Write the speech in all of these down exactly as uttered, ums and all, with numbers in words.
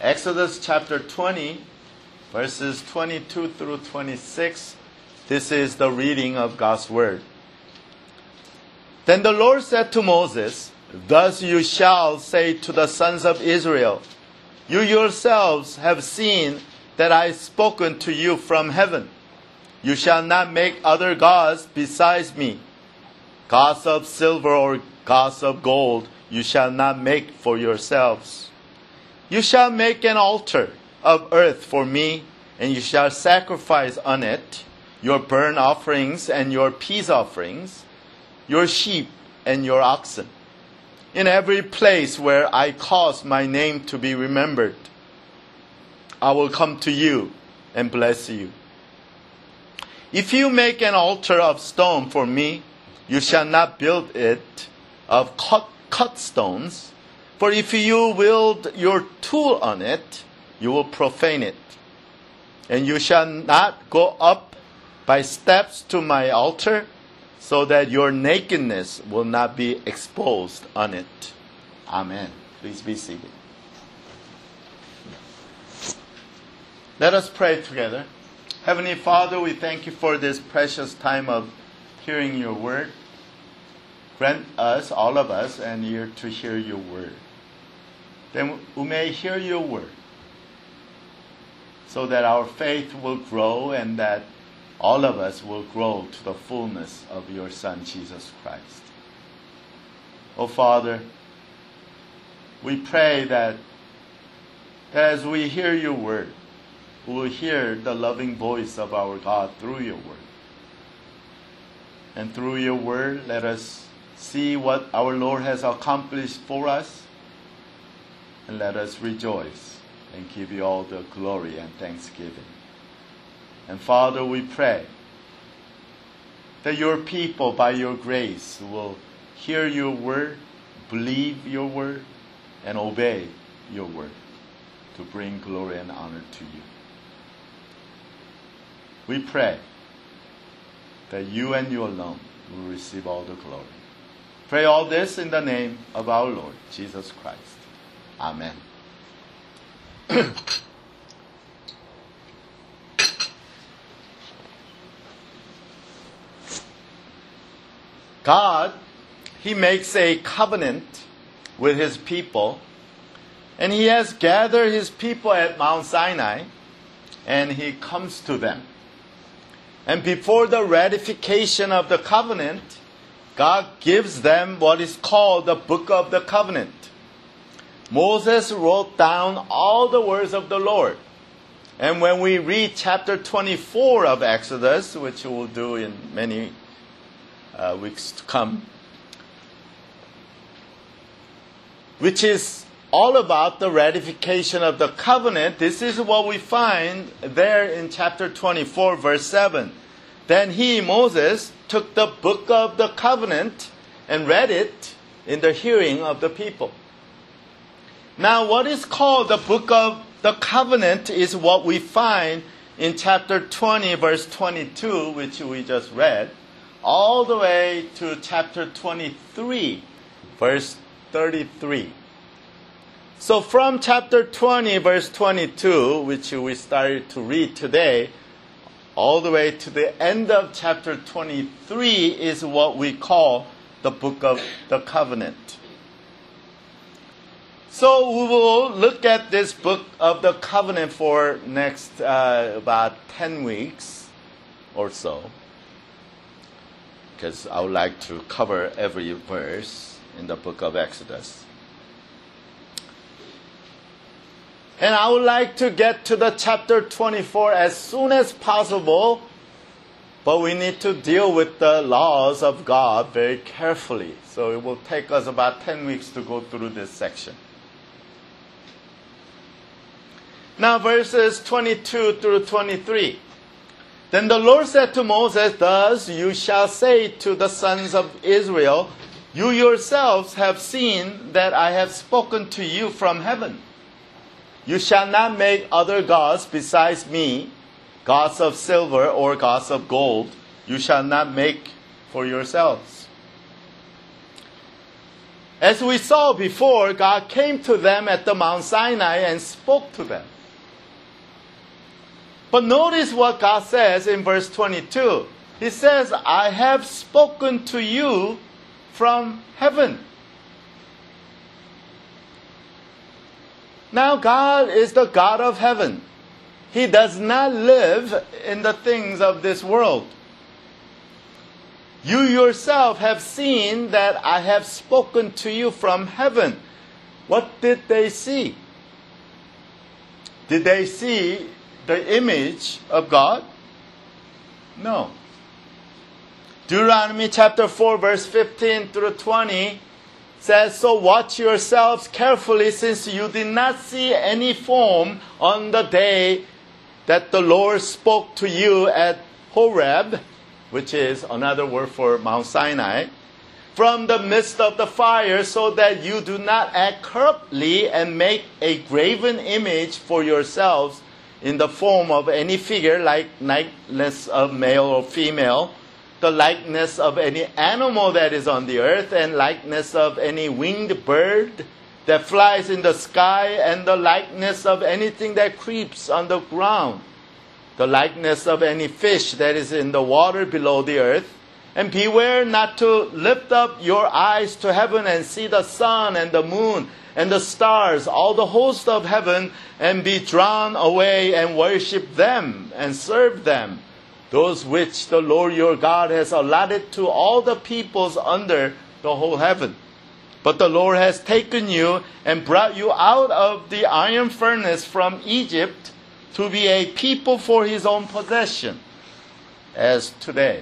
Exodus chapter twenty, verses twenty-two through twenty-six. This is the reading of God's word. Then the Lord said to Moses, "Thus you shall say to the sons of Israel, you yourselves have seen that I have spoken to you from heaven. You shall not make other gods besides me. Gods of silver or gods of gold you shall not make for yourselves. You shall make an altar of earth for me, and you shall sacrifice on it your burnt offerings and your peace offerings, your sheep and your oxen, in every place where I cause my name to be remembered. I will come to you and bless you. If you make an altar of stone for me, you shall not build it of cut, cut stones, for if you wield your tool on it, you will profane it. And you shall not go up by steps to my altar, so that your nakedness will not be exposed on it." Amen. Please be seated. Let us pray together. Heavenly Father, we thank you for this precious time of hearing your word. Grant us, all of us, an ear to hear your word. Then we may hear your word, so that our faith will grow and that all of us will grow to the fullness of your Son, Jesus Christ. Oh, Father, we pray that, that as we hear your word, we will hear the loving voice of our God through your word. And through your word, let us see what our Lord has accomplished for us, and let us rejoice and give you all the glory and thanksgiving. And Father, we pray that your people, by your grace, will hear your word, believe your word, and obey your word to bring glory and honor to you. We pray that you and you alone will receive all the glory. Pray all this in the name of our Lord, Jesus Christ. Amen. God, He makes a covenant with His people, and He has gathered His people at Mount Sinai, and He comes to them. And before the ratification of the covenant, God gives them what is called the Book of the Covenant. Moses wrote down all the words of the Lord. And when we read chapter twenty-four of Exodus, which we will do in many Uh, weeks to come, which is all about the ratification of the covenant, this is what we find there in chapter twenty-four, verse seven. Then he, Moses, took the book of the covenant and read it in the hearing of the people. Now, what is called the book of the covenant is what we find in chapter twenty, verse twenty-two, which we just read, all the way to chapter twenty-three, verse thirty-three. So from chapter twenty, verse twenty-two, which we started to read today, all the way to the end of chapter twenty-three is what we call the book of the covenant. So we will look at this book of the covenant for next uh, about ten weeks or so, because I would like to cover every verse in the book of Exodus. And I would like to get to the chapter twenty-four as soon as possible, but we need to deal with the laws of God very carefully. So it will take us about ten weeks to go through this section. Now verses twenty-two through twenty-three. Then the Lord said to Moses, "Thus you shall say to the sons of Israel, you yourselves have seen that I have spoken to you from heaven. You shall not make other gods besides me, gods of silver or gods of gold. You shall not make for yourselves. As we saw before, God came to them at the Mount Sinai and spoke to them. But notice what God says in verse twenty-two. He says, I have spoken to you from heaven. Now God is the God of heaven. He does not live in the things of this world. You yourself have seen that I have spoken to you from heaven. What did they see? Did they see the image of God? No. Deuteronomy chapter four, verse fifteen through twenty says, so watch yourselves carefully, since you did not see any form on the day that the Lord spoke to you at Horeb, which is another word for Mount Sinai, from the midst of the fire, so that you do not act corruptly and make a graven image for yourselves in the form of any figure, like likeness of male or female, the likeness of any animal that is on the earth, and likeness of any winged bird that flies in the sky, and the likeness of anything that creeps on the ground, the likeness of any fish that is in the water below the earth. And beware not to lift up your eyes to heaven and see the sun and the moon and the stars, all the host of heaven, and be drawn away and worship them and serve them, those which the Lord your God has allotted to all the peoples under the whole heaven. But the Lord has taken you and brought you out of the iron furnace from Egypt to be a people for his own possession, as today.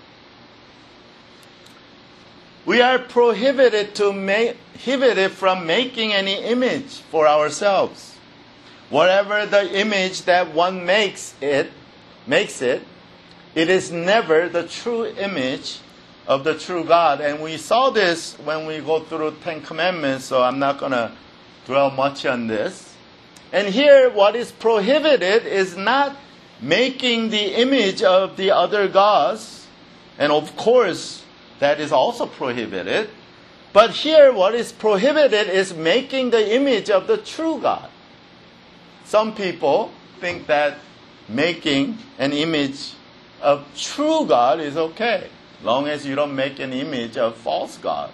We are prohibited to make, prohibited from making any image for ourselves. Whatever the image that one makes it, makes it, it is never the true image of the true God. And we saw this when we go through Ten Commandments, so I'm not going to dwell much on this. And here, what is prohibited is not making the image of the other gods. And of course, that is also prohibited. But here, what is prohibited is making the image of the true God. Some people think that making an image of true God is okay, long as you don't make an image of false God.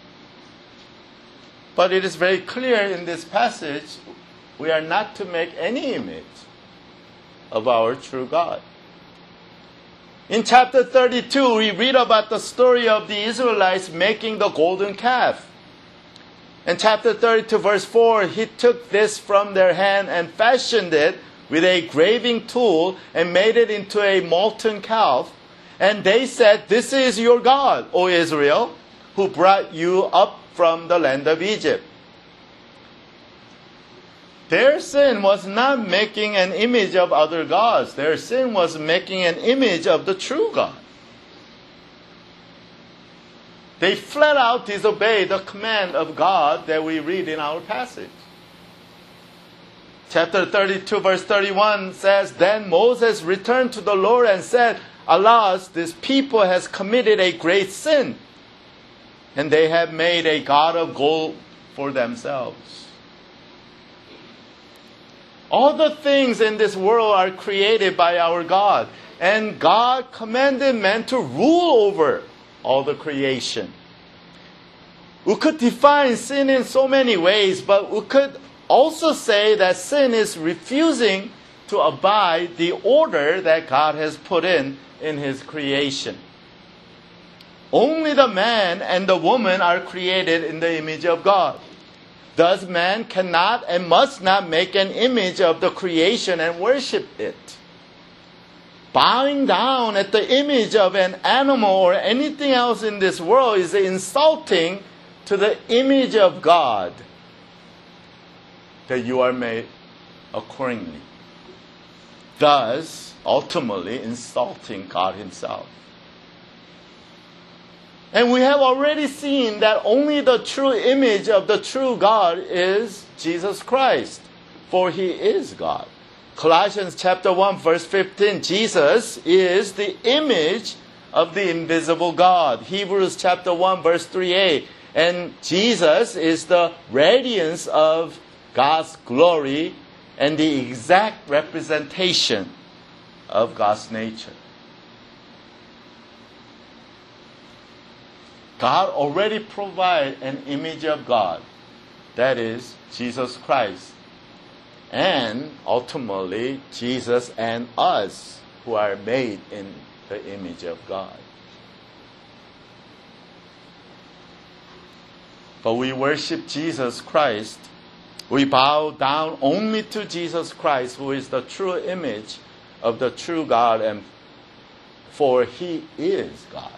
But it is very clear in this passage, we are not to make any image of our true God. In chapter thirty-two, we read about the story of the Israelites making the golden calf. In chapter thirty-two, verse four, he took this from their hand and fashioned it with a graving tool and made it into a molten calf. And they said, this is your God, O Israel, who brought you up from the land of Egypt. Their sin was not making an image of other gods. Their sin was making an image of the true God. They flat out disobeyed the command of God that we read in our passage. Chapter thirty-two, verse thirty-one says, then Moses returned to the Lord and said, alas, this people has committed a great sin, and they have made a god of gold for themselves. All the things in this world are created by our God, and God commanded man to rule over all the creation. We could define sin in so many ways, but we could also say that sin is refusing to abide the order that God has put in in his creation. Only the man and the woman are created in the image of God. Thus man cannot and must not make an image of the creation and worship it. Bowing down at the image of an animal or anything else in this world is insulting to the image of God that you are made accordingly. Thus, ultimately insulting God himself. And we have already seen that only the true image of the true God is Jesus Christ, for he is God. Colossians chapter one, verse fifteen, Jesus is the image of the invisible God. Hebrews chapter one, verse three a, And Jesus is the radiance of God's glory and the exact representation of God's nature. God already provided an image of God, that is, Jesus Christ. And ultimately, Jesus and us, who are made in the image of God. But we worship Jesus Christ. We bow down only to Jesus Christ, who is the true image of the true God, and for He is God.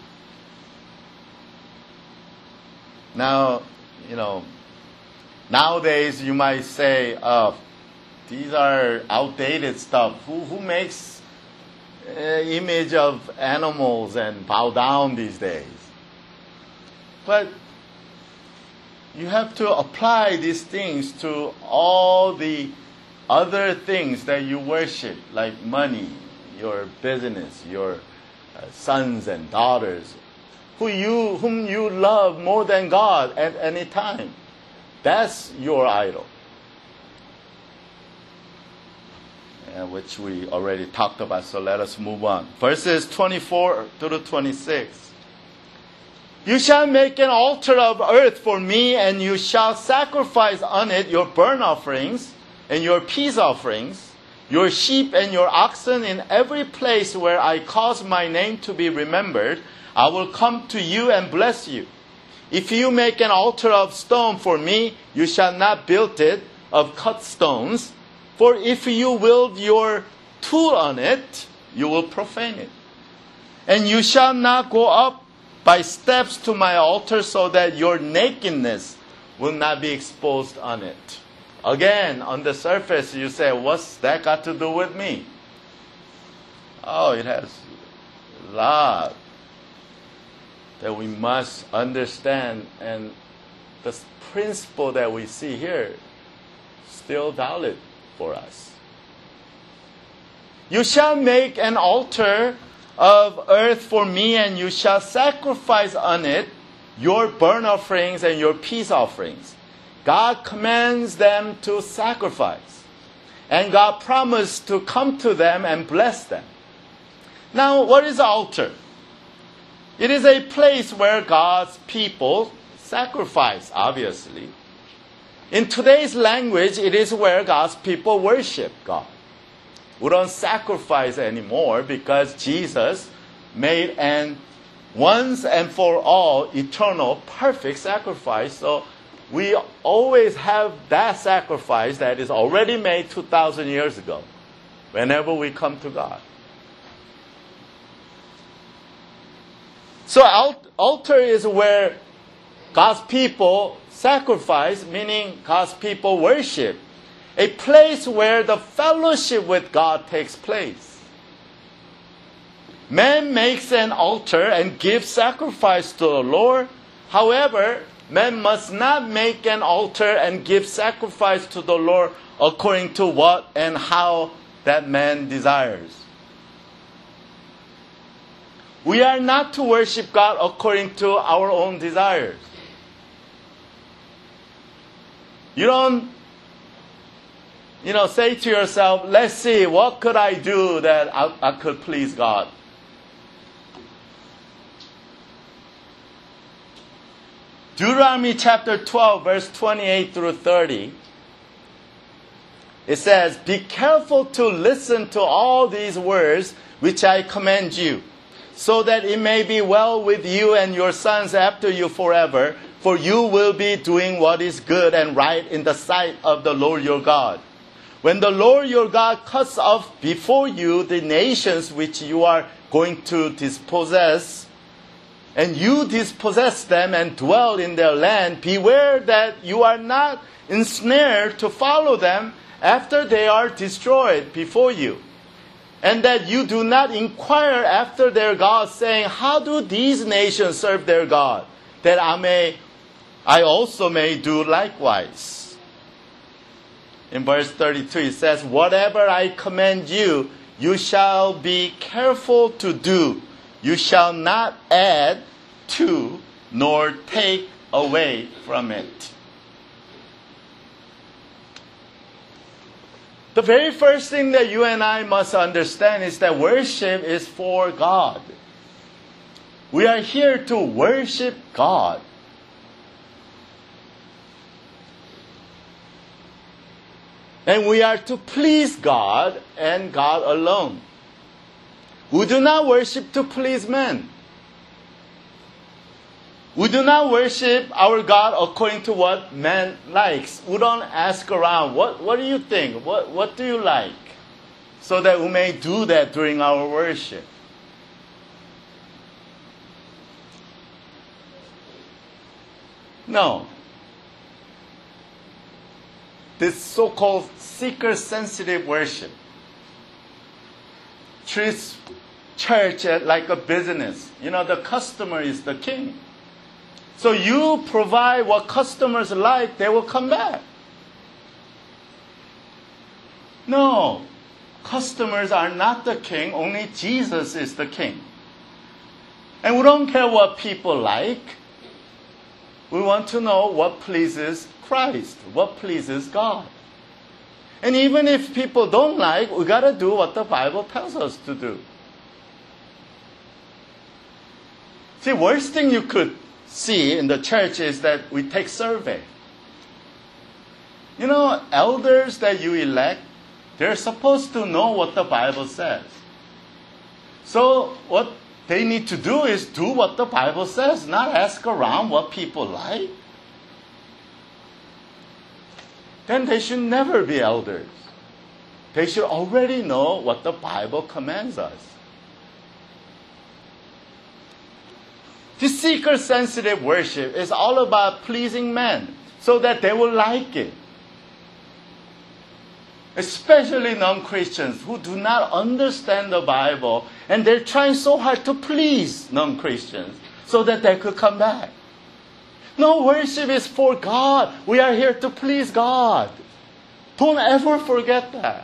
Now, you know, nowadays you might say, uh, these are outdated stuff. Who, who makes uh, image of animals and bow down these days? But you have to apply these things to all the other things that you worship, like money, your business, your uh, sons and daughters, who you, whom you love more than God at any time. That's your idol. Uh, which we already talked about, so let us move on. Verses twenty-four through twenty-six. You shall make an altar of earth for me, and you shall sacrifice on it your burnt offerings and your peace offerings, your sheep and your oxen in every place where I cause my name to be remembered. I will come to you and bless you. If you make an altar of stone for me, you shall not build it of cut stones. For if you wield your tool on it, you will profane it. And you shall not go up by steps to my altar, so that your nakedness will not be exposed on it. Again, on the surface, you say, what's that got to do with me? Oh, it has a lot that we must understand, and the principle that we see here is still valid for us. You shall make an altar of earth for me, and you shall sacrifice on it your burnt offerings and your peace offerings. God commands them to sacrifice, and God promised to come to them and bless them. Now, what is the altar? It is a place where God's people sacrifice, obviously. In today's language, it is where God's people worship God. We don't sacrifice anymore because Jesus made an once and for all eternal perfect sacrifice. So we always have that sacrifice that is already made two thousand years ago whenever we come to God. So altar is where God's people sacrifice, meaning God's people worship. A place where the fellowship with God takes place. Man makes an altar and gives sacrifice to the Lord. However, man must not make an altar and give sacrifice to the Lord according to what and how that man desires. We are not to worship God according to our own desires. You don't, you know, say to yourself, let's see, what could I do that I, I could please God? Deuteronomy chapter twelve, verse twenty-eight through thirty. It says, be careful to listen to all these words which I command you, so that it may be well with you and your sons after you forever, for you will be doing what is good and right in the sight of the Lord your God. When the Lord your God cuts off before you the nations which you are going to dispossess, and you dispossess them and dwell in their land, beware that you are not ensnared to follow them after they are destroyed before you, and that you do not inquire after their gods, saying, how do these nations serve their God, that I may, I also may do likewise. In verse thirty-two, it says, whatever I command you, you shall be careful to do. You shall not add to nor take away from it. The very first thing that you and I must understand is that worship is for God. We are here to worship God. And we are to please God and God alone. We do not worship to please men. We do not worship our God according to what man likes. We don't ask around, what, what do you think? What, what do you like? So that we may do that during our worship. No. This so-called seeker-sensitive worship treats church like a business. You know, the customer is the king. So you provide what customers like, they will come back. No, customers are not the king, only Jesus is the king. And we don't care what people like. We want to know what pleases Christ, what pleases God. And even if people don't like, we got to do what the Bible tells us to do. See, worst thing you could see in the church is that we take survey. You know, elders that you elect, they're supposed to know what the Bible says. So what they need to do is do what the Bible says, not ask around what people like. Then they should never be elders. They should already know what the Bible commands us. This seeker-sensitive worship is all about pleasing men so that they will like it. Especially non-Christians who do not understand the Bible and they're trying so hard to please non-Christians so that they could come back. No, worship is for God. We are here to please God. Don't ever forget that.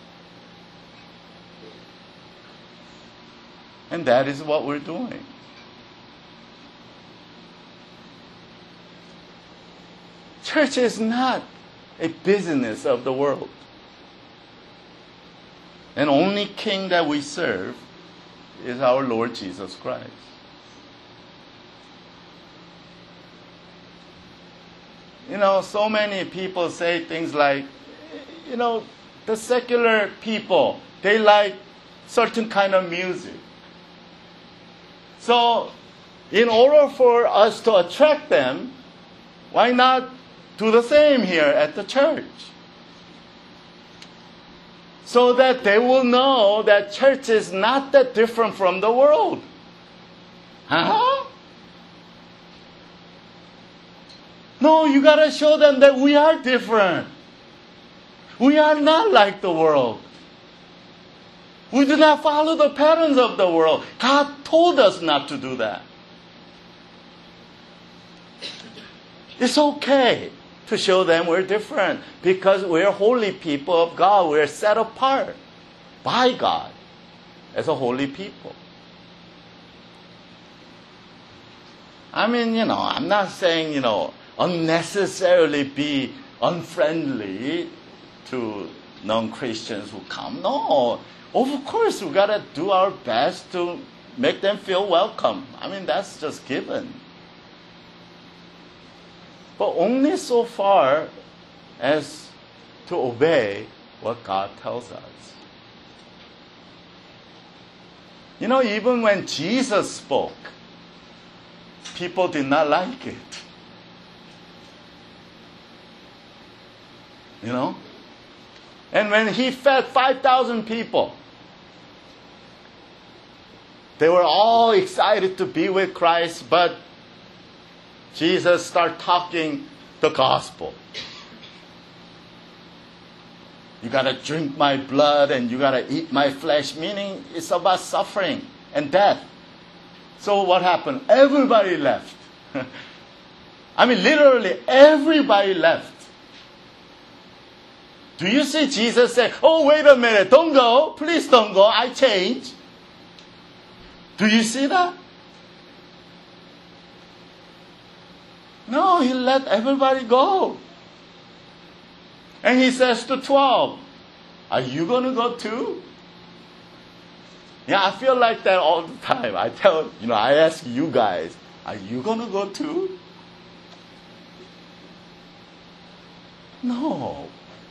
And that is what we're doing. Church is not a business of the world. And only king that we serve is our Lord Jesus Christ. You know, so many people say things like, you know, the secular people, they like certain kind of music. So, in order for us to attract them, why not do the same here at the church? So that they will know that church is not that different from the world. Huh? No, you got to show them that we are different. We are not like the world. We do not follow the patterns of the world. God told us not to do that. It's okay to show them we're different because we're holy people of God. We're set apart by God as a holy people. I mean, you know, I'm not saying, you know, unnecessarily be unfriendly to non-Christians who come. No, of course we got to do our best to make them feel welcome. I mean, that's just given. But only so far as to obey what God tells us. You know, even when Jesus spoke, people did not like it. You know? And when he fed five thousand people, they were all excited to be with Christ, but Jesus started talking the gospel. You got to drink my blood and you got to eat my flesh, meaning it's about suffering and death. So what happened? Everybody left. I mean, literally everybody left. Do you see Jesus say, oh, wait a minute, don't go, please don't go, I change? Do you see that? No, he let everybody go. And he says to twelve, are you going to go too? Yeah, I feel like that all the time. I tell, you know, I ask you guys, are you going to go too? No.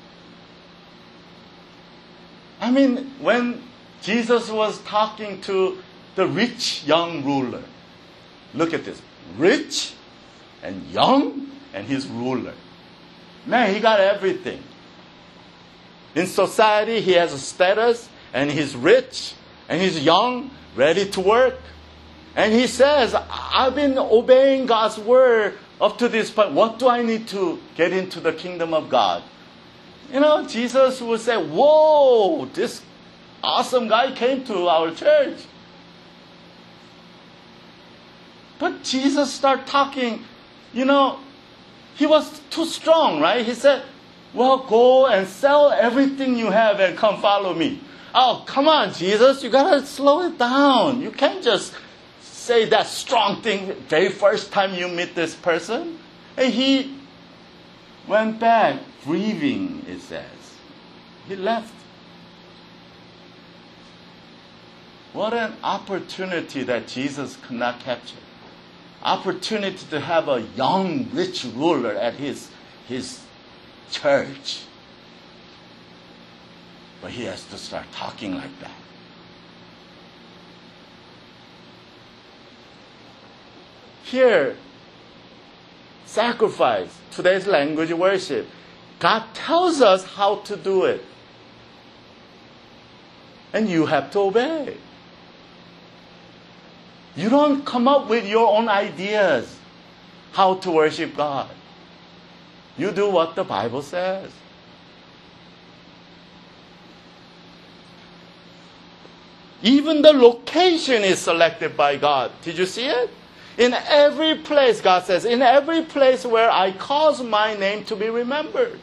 I mean, when Jesus was talking to the rich young ruler, look at this, rich and young and he's ruler. Man, he got everything. In society, he has a status and he's rich and he's young, ready to work. And he says, I've been obeying God's word up to this point. What do I need to get into the kingdom of God? You know, Jesus would say, whoa, this awesome guy came to our church. But Jesus started talking, you know, he was too strong, right? He said, well, go and sell everything you have and come follow me. Oh, come on, Jesus, you got to slow it down. You can't just say that strong thing very first time you meet this person. And he went back grieving, it says. He left. What an opportunity that Jesus could not capture. Opportunity to have a young, rich ruler at his, his church. But he has to start talking like that. Here, sacrifice, today's language worship, God tells us how to do it. And you have to obey. You don't come up with your own ideas how to worship God. You do what the Bible says. Even the location is selected by God. Did you see it? In every place, God says, in every place where I cause my name to be remembered.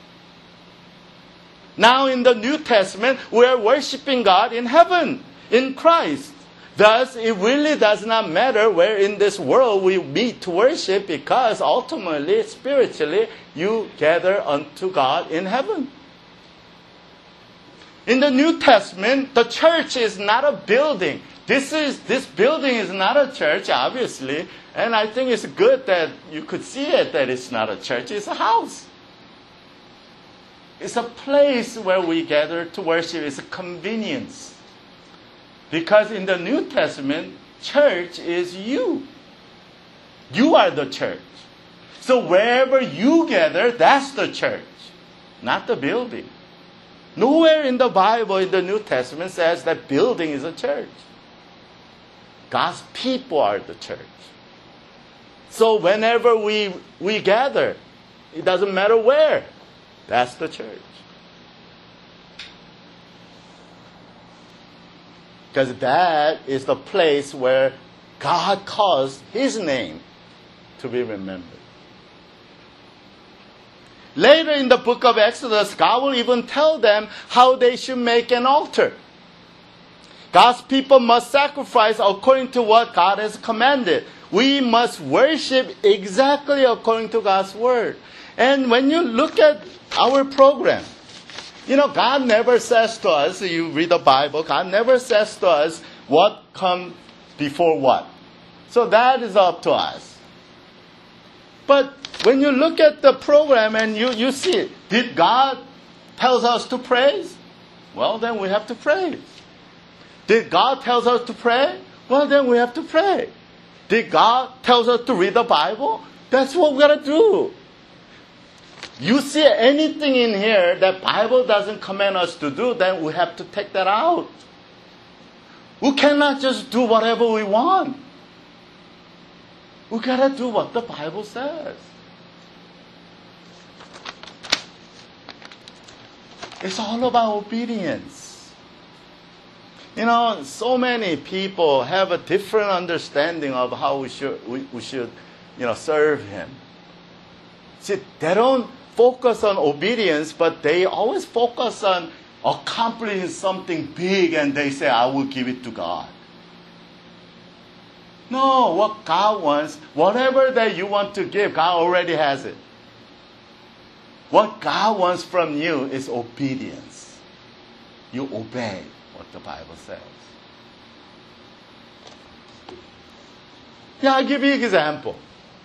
Now in the New Testament, we are worshiping God in heaven, in Christ. Thus, it really does not matter where in this world we meet to worship, because ultimately, spiritually, you gather unto God in heaven. In the New Testament, the church is not a building. This is this building is not a church, obviously. And I think it's good that you could see it, that it's not a church, it's a house. It's a place where we gather to worship. It's a convenience. Because in the New Testament, church is you. You are the church. So wherever you gather, that's the church, not the building. Nowhere in the Bible, in the New Testament, says that building is a church. God's people are the church. So whenever we, we gather, it doesn't matter where, that's the church. Because that is the place where God caused His name to be remembered. Later in the book of Exodus, God will even tell them how they should make an altar. God's people must sacrifice according to what God has commanded. We must worship exactly according to God's word. And when you look at our program, you know, God never says to us, you read the Bible, God never says to us what comes before what. So that is up to us. But when you look at the program and you, you see, did God tell us to praise? Well, then we have to praise. Did God tell us to pray? Well, then we have to pray. Did God tell us to read the Bible? That's what we got to do. You see anything in here that Bible doesn't command us to do, then we have to take that out. We cannot just do whatever we want. We got to do what the Bible says. It's all about obedience. You know, so many people have a different understanding of how we should, we, we should, you know, serve Him. See, they don't focus on obedience, but they always focus on accomplishing something big, and they say, I will give it to God. No, what God wants, whatever that you want to give, God already has it. What God wants from you is obedience. You obey what the Bible says. Yeah, I'll give you an example.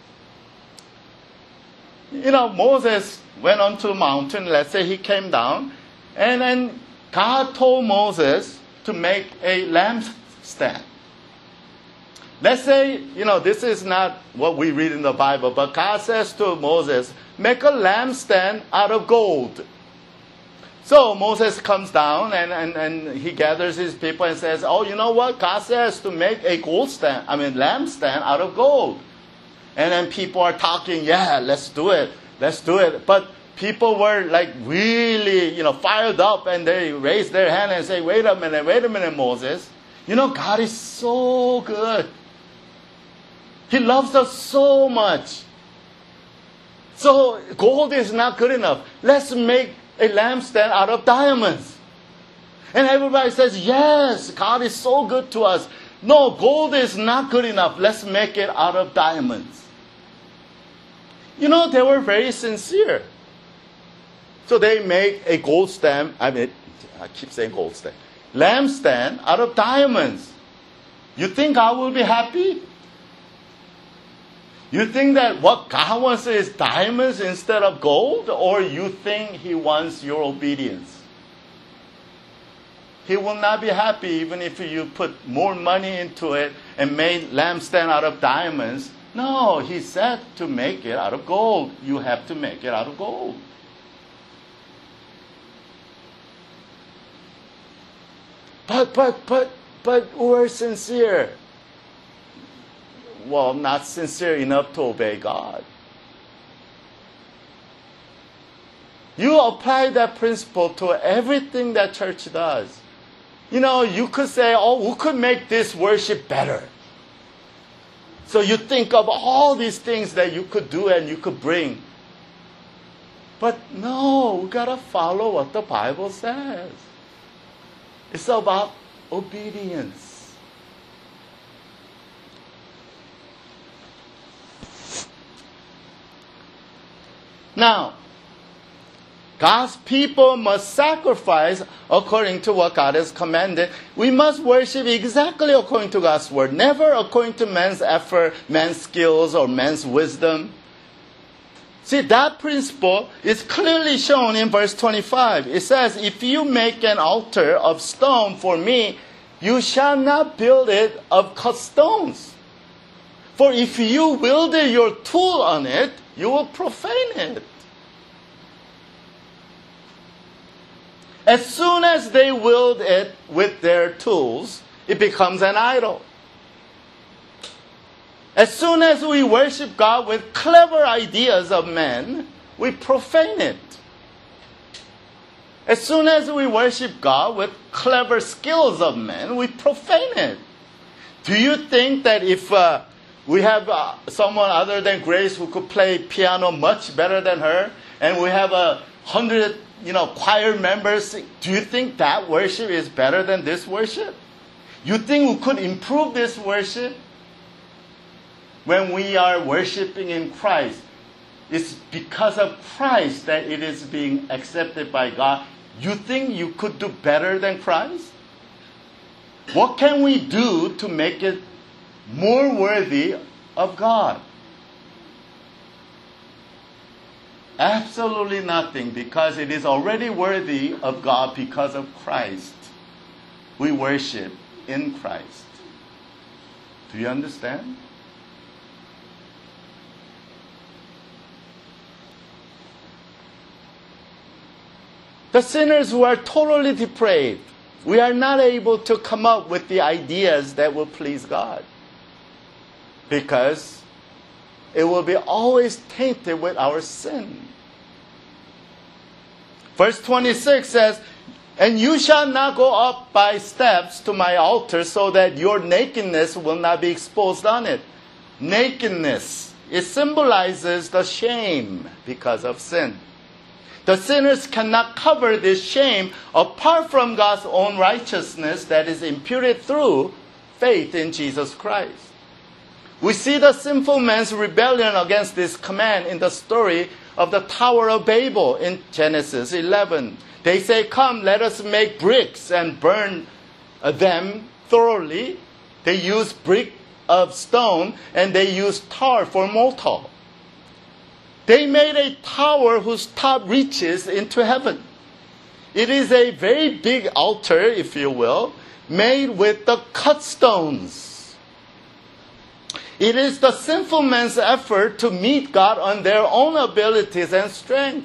You know, Moses went onto the mountain, let's say he came down, and then God told Moses to make a lampstand. Let's say, you know, this is not what we read in the Bible, but God says to Moses, make a lampstand out of gold. So Moses comes down and, and, and he gathers his people and says, oh, you know what? God says to make a gold stand, I mean, lampstand out of gold. And then people are talking, yeah, let's do it. Let's do it. But people were like really, you know, fired up, and they raised their hand and say, wait a minute, wait a minute, Moses. You know, God is so good. He loves us so much. So gold is not good enough. Let's make a lampstand out of diamonds. And everybody says, yes, God is so good to us. No, gold is not good enough. Let's make it out of diamonds. You know, they were very sincere. So they make a gold stand, I mean, I keep saying gold stand, lampstand out of diamonds. You think God will be happy? You think that what God wants is diamonds instead of gold? Or you think He wants your obedience? He will not be happy even if you put more money into it and made lampstand out of diamonds. No, He said to make it out of gold. You have to make it out of gold. But, but, but, but we're sincere. Well, not sincere enough to obey God. You apply that principle to everything that church does. You know, you could say, oh, we could make this worship better. So you think of all these things that you could do and you could bring. But no, we got to follow what the Bible says. It's about obedience. Now, God's people must sacrifice according to what God has commanded. We must worship exactly according to God's word, never according to man's effort, man's skills, or man's wisdom. See, that principle is clearly shown in verse twenty-five. It says, if you make an altar of stone for me, you shall not build it of cut stones. For if you wield your tool on it, you will profane it. As soon as they wield it with their tools, it becomes an idol. As soon as we worship God with clever ideas of men, we profane it. As soon as we worship God with clever skills of men, we profane it. Do you think that if uh, we have uh, someone other than Grace who could play piano much better than her, and we have a hundred, you know, choir members, do you think that worship is better than this worship? You think we could improve this worship? When we are worshiping in Christ, it's because of Christ that it is being accepted by God. You think you could do better than Christ? What can we do to make it more worthy of God? Absolutely nothing, because it is already worthy of God because of Christ. We worship in Christ. Do you understand? The sinners who are totally depraved, we are not able to come up with the ideas that will please God, because it will be always tainted with our sin. Verse twenty-six says, and you shall not go up by steps to my altar, so that your nakedness will not be exposed on it. Nakedness, it symbolizes the shame because of sin. The sinners cannot cover this shame apart from God's own righteousness that is imputed through faith in Jesus Christ. We see the sinful man's rebellion against this command in the story of the Tower of Babel in Genesis eleven. They say, come, let us make bricks and burn them thoroughly. They use brick of stone and they use tar for mortar. They made a tower whose top reaches into heaven. It is a very big altar, if you will, made with the cut stones. It is the sinful man's effort to meet God on their own abilities and strength.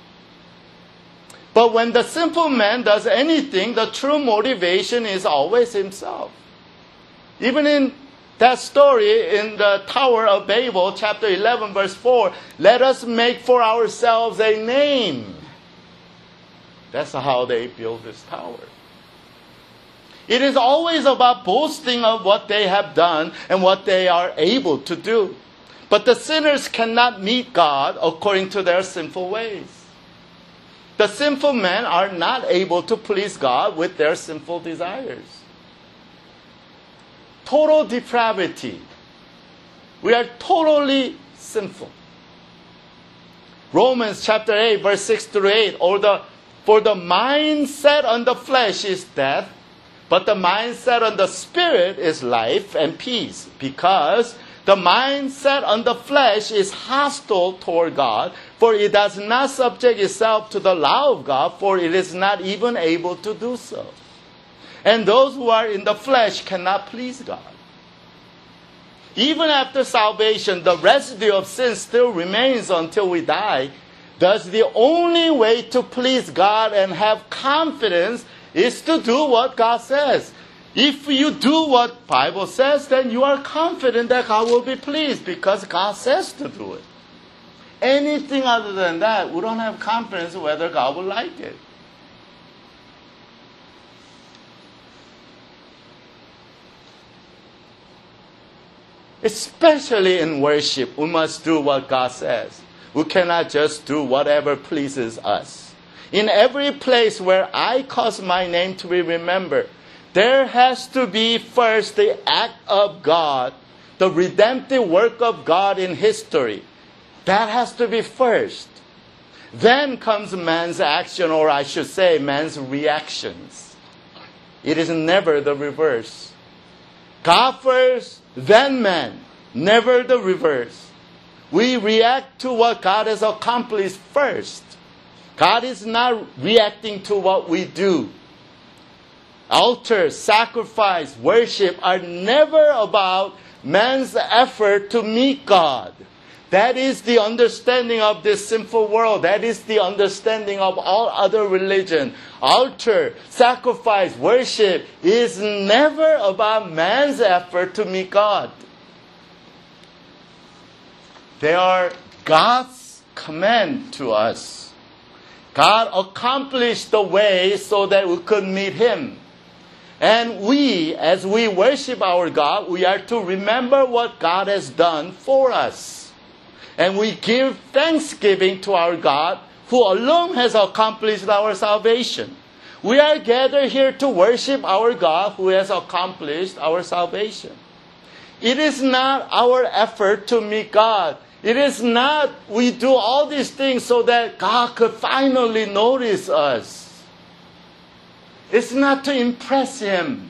But when the sinful man does anything, the true motivation is always himself. Even in that story in the Tower of Babel, chapter eleven, verse four, let us make for ourselves a name. That's how they built this tower. It is always about boasting of what they have done and what they are able to do. But the sinners cannot meet God according to their sinful ways. The sinful men are not able to please God with their sinful desires. Total depravity. We are totally sinful. Romans chapter eight, verse six through eight, or the For the mind set on the flesh is death, but the mind set on the Spirit is life and peace. Because the mind set on the flesh is hostile toward God, for it does not subject itself to the law of God, for it is not even able to do so. And those who are in the flesh cannot please God. Even after salvation, the residue of sin still remains until we die. Thus, the only way to please God and have confidence is to do what God says. If you do what the Bible says, then you are confident that God will be pleased because God says to do it. Anything other than that, we don't have confidence whether God will like it. Especially in worship, we must do what God says. We cannot just do whatever pleases us. In every place where I cause my name to be remembered, there has to be first the act of God, the redemptive work of God in history. That has to be first. Then comes man's action, or I should say man's reactions. It is never the reverse. God first, then man. Never the reverse. We react to what God has accomplished first. God is not reacting to what we do. Altar, sacrifice, worship are never about man's effort to meet God. That is the understanding of this sinful world. That is the understanding of all other religion. Altar, sacrifice, worship is never about man's effort to meet God. They are God's command to us. God accomplished the way so that we could meet Him. And we, as we worship our God, we are to remember what God has done for us. And we give thanksgiving to our God, who alone has accomplished our salvation. We are gathered here to worship our God, who has accomplished our salvation. It is not our effort to meet God. It is not we do all these things so that God could finally notice us. It's not to impress Him.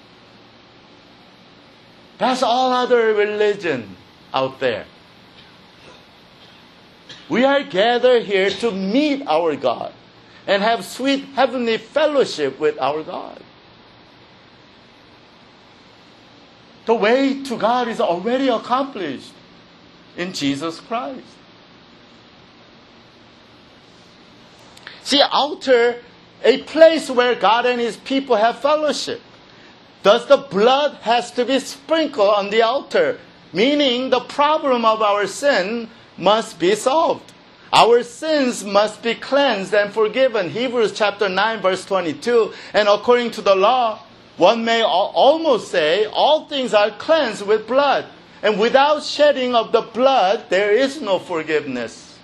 That's all other religion out there. We are gathered here to meet our God and have sweet heavenly fellowship with our God. The way to God is already accomplished in Jesus Christ. See, altar, a place where God and His people have fellowship. Thus the blood has to be sprinkled on the altar, meaning the problem of our sin must be solved. Our sins must be cleansed and forgiven. Hebrews chapter nine verse twenty-two. And according to the law, one may almost say all things are cleansed with blood. And without shedding of the blood, there is no forgiveness.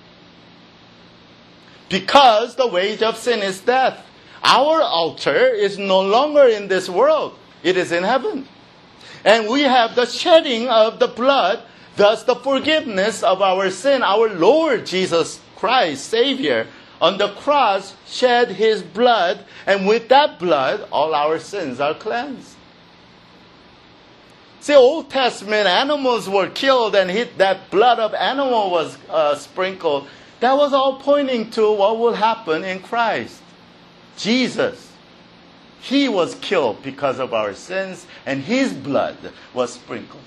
Because the wage of sin is death. Our altar is no longer in this world. It is in heaven. And we have the shedding of the blood, thus the forgiveness of our sin. Our Lord Jesus Christ, Savior, on the cross shed His blood, and with that blood, all our sins are cleansed. See, Old Testament animals were killed and hit, that blood of animal was uh, sprinkled. That was all pointing to what will happen in Christ. Jesus, He was killed because of our sins, and His blood was sprinkled.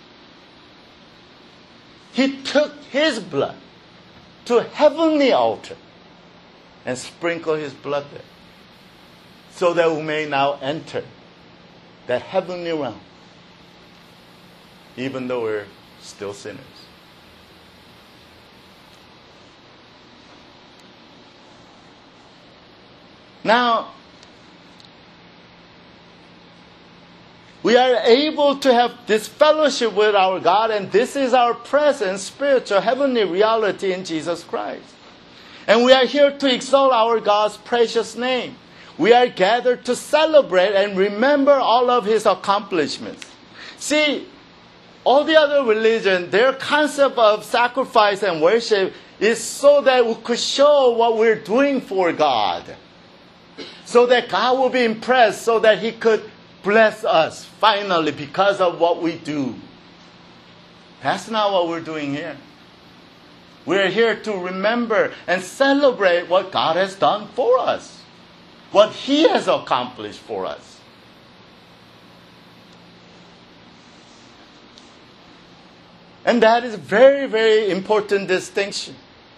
He took His blood to a heavenly altar and sprinkled His blood there, so that we may now enter that heavenly realm, even though we're still sinners. Now, we are able to have this fellowship with our God, and this is our present spiritual heavenly reality in Jesus Christ. And we are here to exalt our God's precious name. We are gathered to celebrate and remember all of His accomplishments. See, all the other religions, their concept of sacrifice and worship is so that we could show what we're doing for God. So that God will be impressed, so that He could bless us finally because of what we do. That's not what we're doing here. We're here to remember and celebrate what God has done for us, what He has accomplished for us. And that is a very, very important distinction.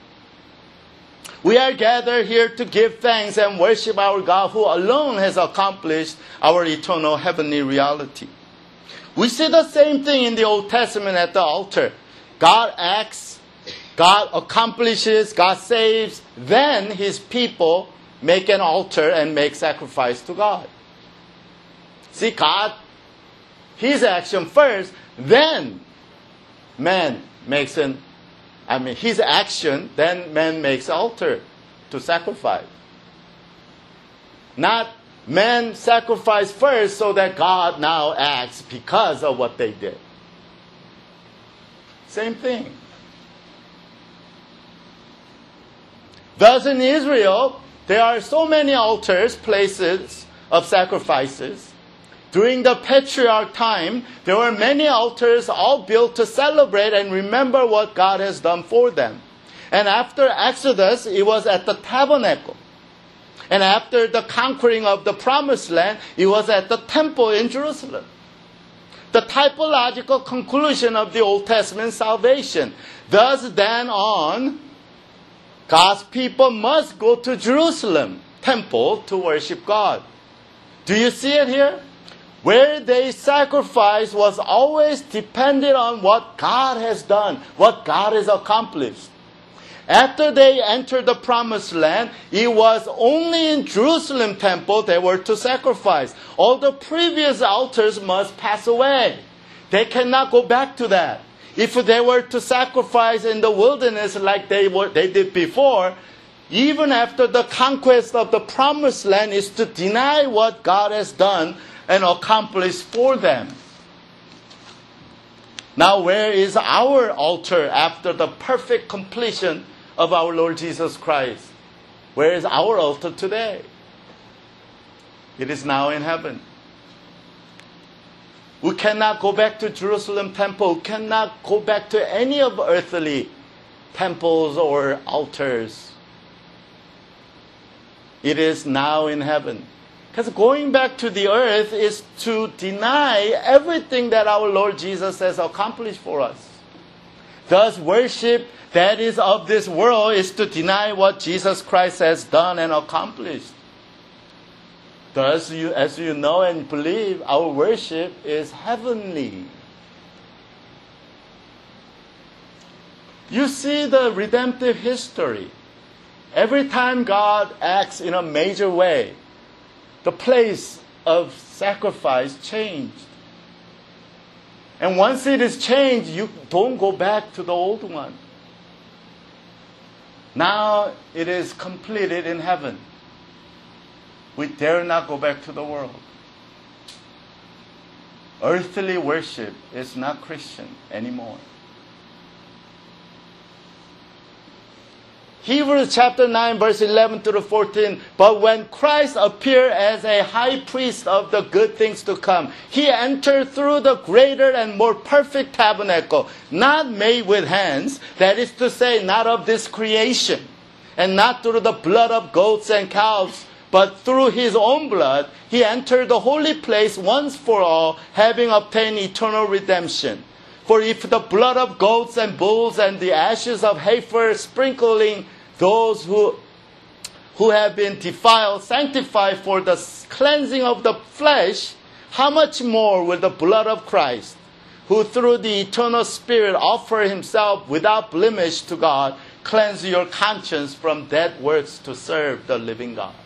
We are gathered here to give thanks and worship our God, who alone has accomplished our eternal heavenly reality. We see the same thing in the Old Testament at the altar. God acts, God accomplishes, God saves, then His people make an altar and make sacrifice to God. See, God, His action first, then man makes an, I mean, His action, then man makes altar to sacrifice. Not man sacrifice first so that God now acts because of what they did. Same thing. Thus in Israel, there are so many altars, places of sacrifices. During the patriarch time, there were many altars all built to celebrate and remember what God has done for them. And after Exodus, it was at the tabernacle. And after the conquering of the promised land, it was at the temple in Jerusalem. The typological conclusion of the Old Testament salvation. Thus then on, God's people must go to Jerusalem temple to worship God. Do you see it here? Where they sacrifice was always dependent on what God has done, what God has accomplished. After they entered the promised land, it was only in Jerusalem temple they were to sacrifice. All the previous altars must pass away. They cannot go back to that. If they were to sacrifice in the wilderness like they were, they did before, even after the conquest of the promised land, is to deny what God has done and accomplished for them. Now, where is our altar after the perfect completion of our Lord Jesus Christ? Where is our altar today? It is now in heaven. We cannot go back to Jerusalem temple. We cannot go back to any of earthly temples or altars. It is now in heaven. Because going back to the earth is to deny everything that our Lord Jesus has accomplished for us. Thus, worship that is of this world is to deny what Jesus Christ has done and accomplished. Thus, you, as you know and believe, our worship is heavenly. You see the redemptive history. Every time God acts in a major way, the place of sacrifice changed. And once it is changed, you don't go back to the old one. Now it is completed in heaven. We dare not go back to the world. earthly worship is not Christian anymore. Hebrews chapter nine, verse eleven to fourteen. But when Christ appeared as a high priest of the good things to come, he entered through the greater and more perfect tabernacle, not made with hands, that is to say, not of this creation, and not through the blood of goats and calves, but through his own blood, he entered the holy place once for all, having obtained eternal redemption. For if the blood of goats and bulls and the ashes of heifer sprinkling those who, who have been defiled, sanctified for the cleansing of the flesh, how much more will the blood of Christ, who through the eternal Spirit offered himself without blemish to God, cleanse your conscience from dead works to serve the living God.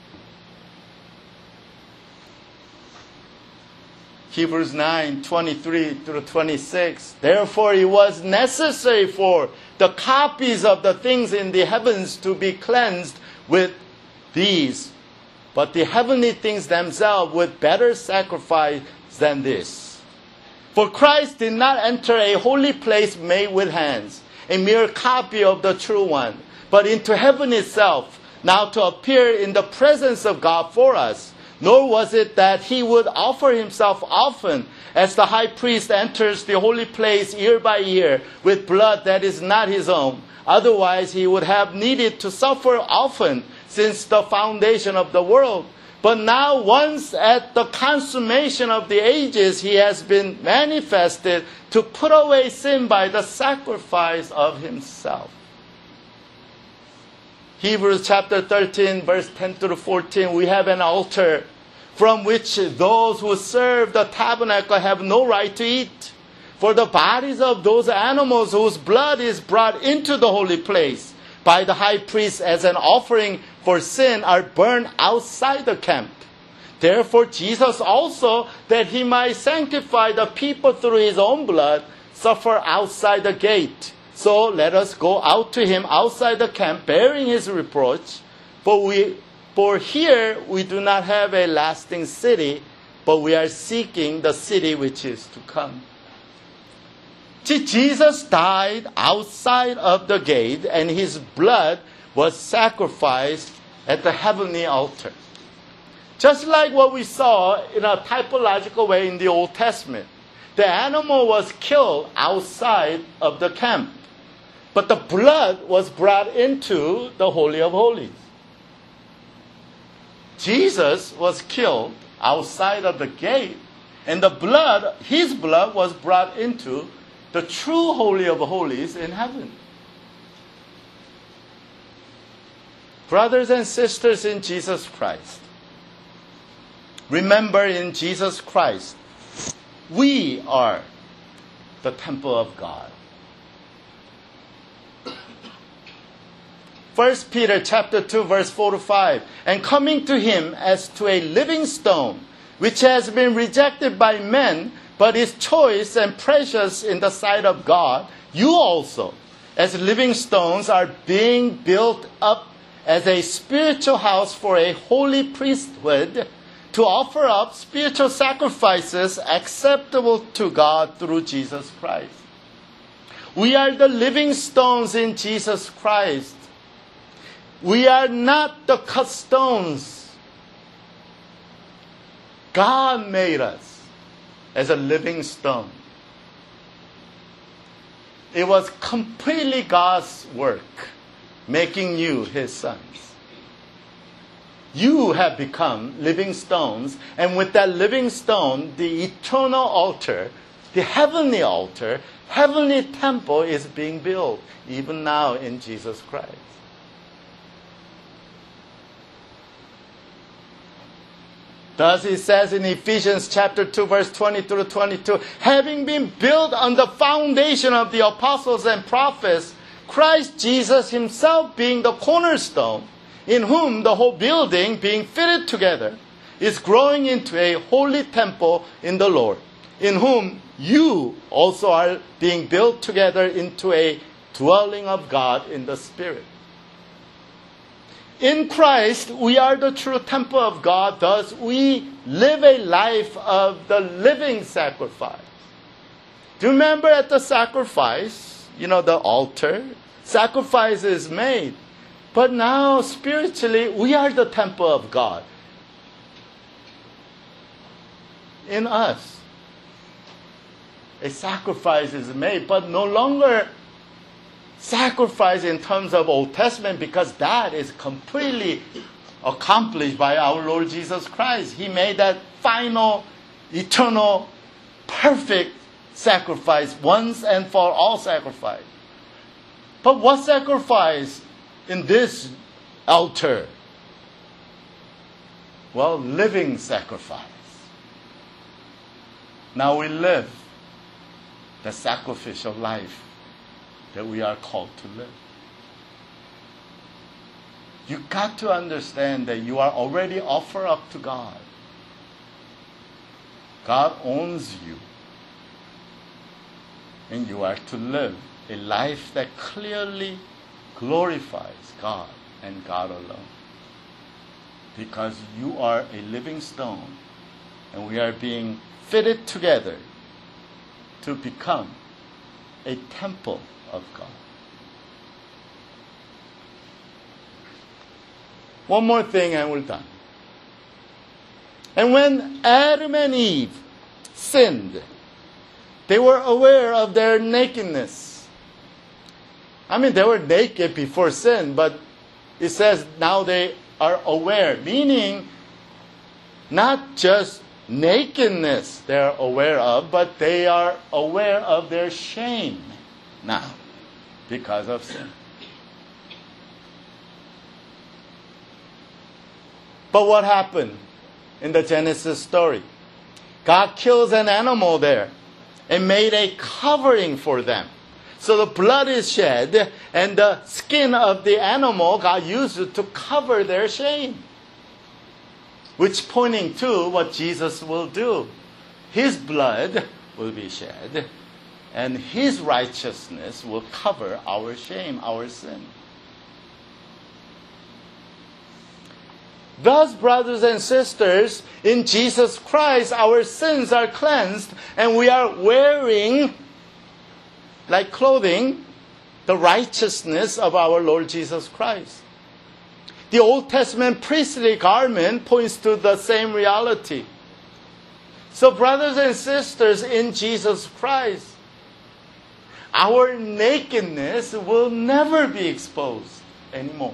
Hebrews nine, twenty-three through twenty-six. Therefore it was necessary for the copies of the things in the heavens to be cleansed with these, but the heavenly things themselves with better sacrifice than this. For Christ did not enter a holy place made with hands, a mere copy of the true one, but into heaven itself, now to appear in the presence of God for us. Nor was it that he would offer himself often, as the high priest enters the holy place year by year with blood that is not his own. Otherwise he would have needed to suffer often since the foundation of the world. But now once at the consummation of the ages he has been manifested to put away sin by the sacrifice of himself. Hebrews chapter thirteen, verse ten to fourteen, we have an altar from which those who serve the tabernacle have no right to eat. For the bodies of those animals whose blood is brought into the holy place by the high priest as an offering for sin are burned outside the camp. Therefore Jesus also, that he might sanctify the people through his own blood, suffered outside the gate. So let us go out to him outside the camp, bearing his reproach. For we, for here we do not have a lasting city, but we are seeking the city which is to come. See, Jesus died outside of the gate, and his blood was sacrificed at the heavenly altar. Just like what we saw in a typological way in the Old Testament. The animal was killed outside of the camp, but the blood was brought into the Holy of Holies. Jesus was killed outside of the gate, and the blood, his blood, was brought into the true Holy of Holies in heaven. Brothers and sisters in Jesus Christ, remember, in Jesus Christ, we are the temple of God. First Peter chapter two, verse four to five. And coming to him as to a living stone, which has been rejected by men, but is choice and precious in the sight of God, you also, as living stones, are being built up as a spiritual house for a holy priesthood, to offer up spiritual sacrifices acceptable to God through Jesus Christ. We are the living stones in Jesus Christ. We are not the cut stones. God made us as a living stone. It was completely God's work, making you his sons. You have become living stones, and with that living stone, the eternal altar, the heavenly altar, heavenly temple is being built, even now in Jesus Christ. Thus it says in Ephesians chapter two, verse twenty through twenty-two, having been built on the foundation of the apostles and prophets, Christ Jesus himself being the cornerstone, in whom the whole building, being fitted together, is growing into a holy temple in the Lord, in whom you also are being built together into a dwelling of God in the Spirit. in Christ, we are the true temple of God. Thus, we live a life of the living sacrifice. Do you remember at the sacrifice, you know, the altar? Sacrifice is made. But now, spiritually, we are the temple of God. In us. A sacrifice is made, but no longer sacrifice in terms of Old Testament, because that is completely accomplished by our Lord Jesus Christ. He made that final, eternal, perfect sacrifice, once and for all sacrifice. But what sacrifice in this altar? Well, living sacrifice. Now we live the sacrificial life that we are called to live. You got to understand that you are already offered up to God. God owns you. And you are to live a life that clearly glorifies God and God alone. Because you are a living stone, and we are being fitted together to become a temple of God. One more thing and we're done. And when Adam and Eve sinned, they were aware of their nakedness. I mean, they were naked before sin, but it says now they are aware, meaning not just nakedness they're aware of, but they are aware of their shame now because of sin. But what happened in the Genesis story? God kills an animal there and made a covering for them. So the blood is shed, and the skin of the animal God used to cover their shame. Which pointing to what Jesus will do. His blood will be shed, and His righteousness will cover our shame, our sin. Thus, brothers and sisters, in Jesus Christ, our sins are cleansed, and we are wearing, like clothing, the righteousness of our Lord Jesus Christ. The Old Testament priestly garment points to the same reality. So, brothers and sisters, in Jesus Christ, our nakedness will never be exposed anymore.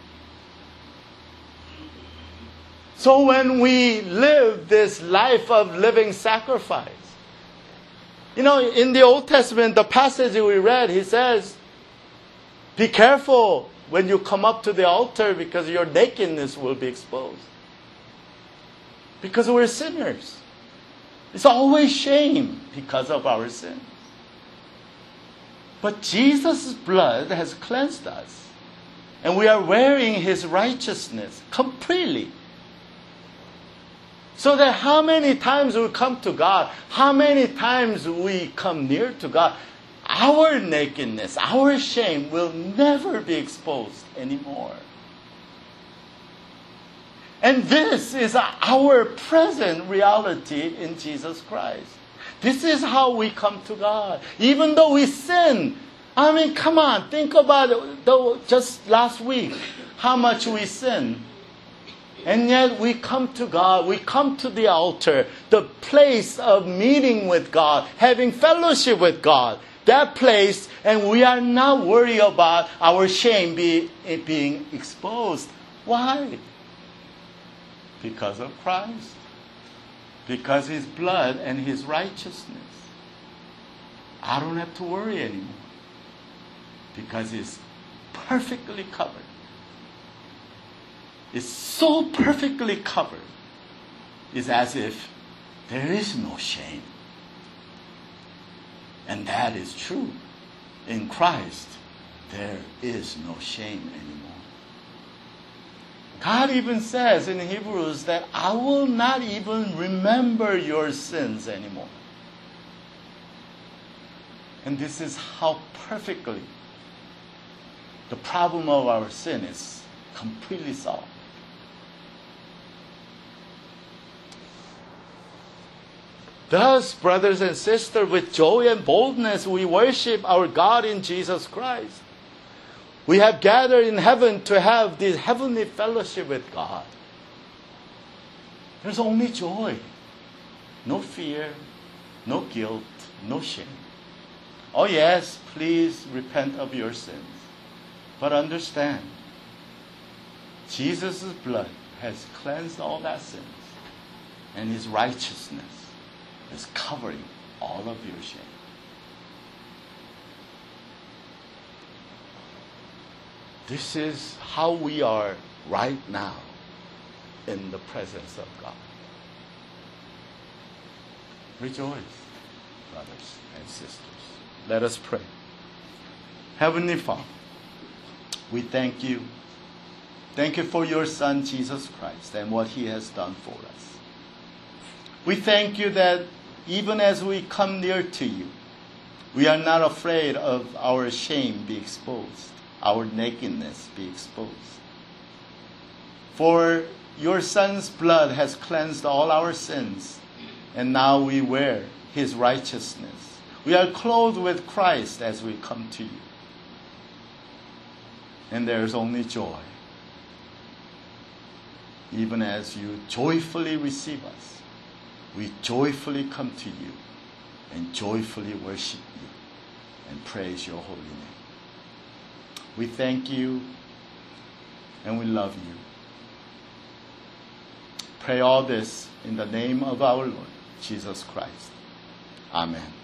So when we live this life of living sacrifice, you know, in the Old Testament, the passage we read, he says, be careful when you come up to the altar because your nakedness will be exposed. Because we're sinners. It's always shame because of our sin. But Jesus' blood has cleansed us. And we are wearing His righteousness completely. So that how many times we come to God, how many times we come near to God, our nakedness, our shame will never be exposed anymore. And this is our present reality in Jesus Christ. This is how we come to God. Even though we sin. I mean, come on, think about it. Though just last week, how much we sinned. And yet we come to God, we come to the altar, the place of meeting with God, having fellowship with God. That place, and we are not worried about our shame be, being exposed. Why? Because of Christ. Because His blood and His righteousness. I don't have to worry anymore. Because it's perfectly covered. It's so perfectly covered. It's as if there is no shame. And that is true. In Christ, there is no shame anymore. God even says in Hebrews that I will not even remember your sins anymore. And this is how perfectly the problem of our sin is completely solved. Thus, brothers and sisters, with joy and boldness, we worship our God in Jesus Christ. We have gathered in heaven to have this heavenly fellowship with God. There's only joy, no fear, no guilt, no shame. Oh yes, please repent of your sins. But understand, Jesus' blood has cleansed all that sins, and His righteousness is covering all of your shame. This is how we are right now in the presence of God. Rejoice, brothers and sisters. Let us pray. Heavenly Father, we thank you. Thank you for your Son, Jesus Christ, and what He has done for us. We thank you that even as we come near to you, we are not afraid of our shame be exposed, our nakedness be exposed. For your Son's blood has cleansed all our sins, and now we wear His righteousness. We are clothed with Christ as we come to you. And there is only joy, even as you joyfully receive us. We joyfully come to you and joyfully worship you and praise your holy name. We thank you and we love you. Pray all this in the name of our Lord Jesus Christ. Amen.